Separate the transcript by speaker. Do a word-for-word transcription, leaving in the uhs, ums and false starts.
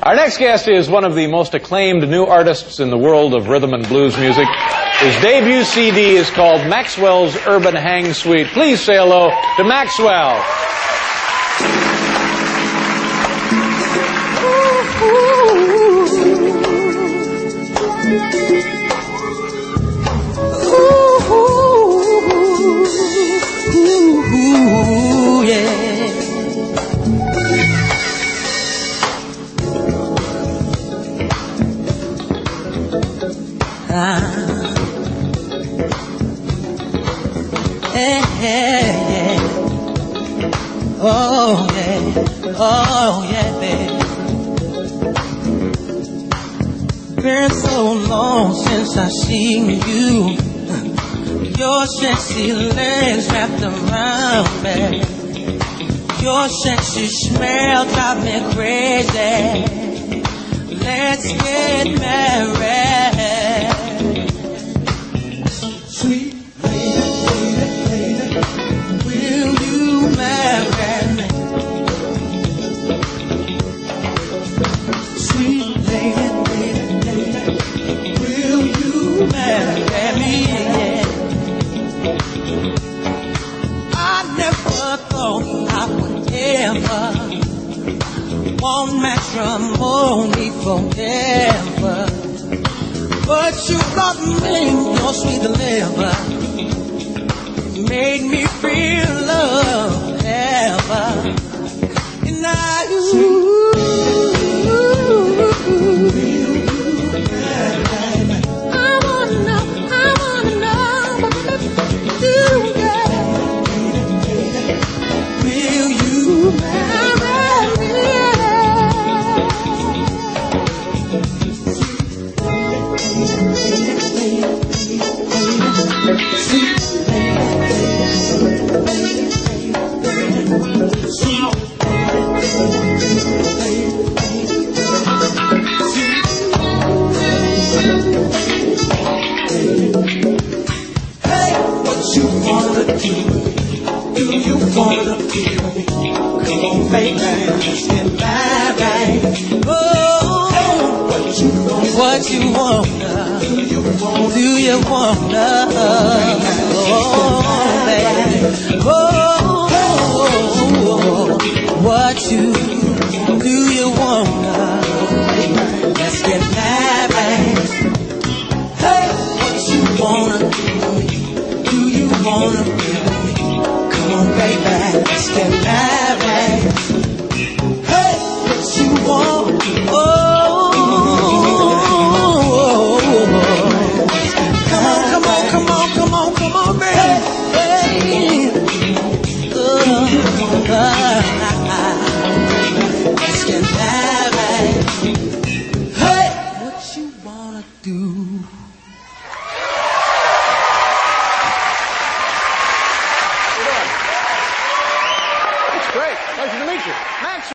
Speaker 1: Our next guest is one of the most acclaimed new artists in the world of rhythm and blues music. His debut C D is called Maxwell's Urban Hang Suite. Please say hello to Maxwell.
Speaker 2: Oh yeah, oh yeah, baby. Been so long since I seen you. Your sexy legs wrapped around me. Your sexy smell drive me crazy. Let's get married. Sweet lady, lady, lady, will you marry me? Sweet lady, lady, lady, will you marry me? Yeah. I never thought I would ever want matrimony forever, but you brought me your sweet deliver. Made me feel love ever. And I, ooh, I wanna know, I wanna know what you do, yeah. Will you marry me? Do you wanna be with me? Come on, baby, let's get married. Oh, what you want? What you wanna? Do you wanna? Do you wanna? Oh, baby. Oh, what you? Do you wanna? Let's get married. Hey, what you wanna do? Do you wanna be? Come on, baby, let's get married. Hey, what you want? Oh, come on, come on, come on, come on, come on, baby. Hey, let's get married. Hey, what you wanna do?
Speaker 1: Great. Pleasure to meet you. Max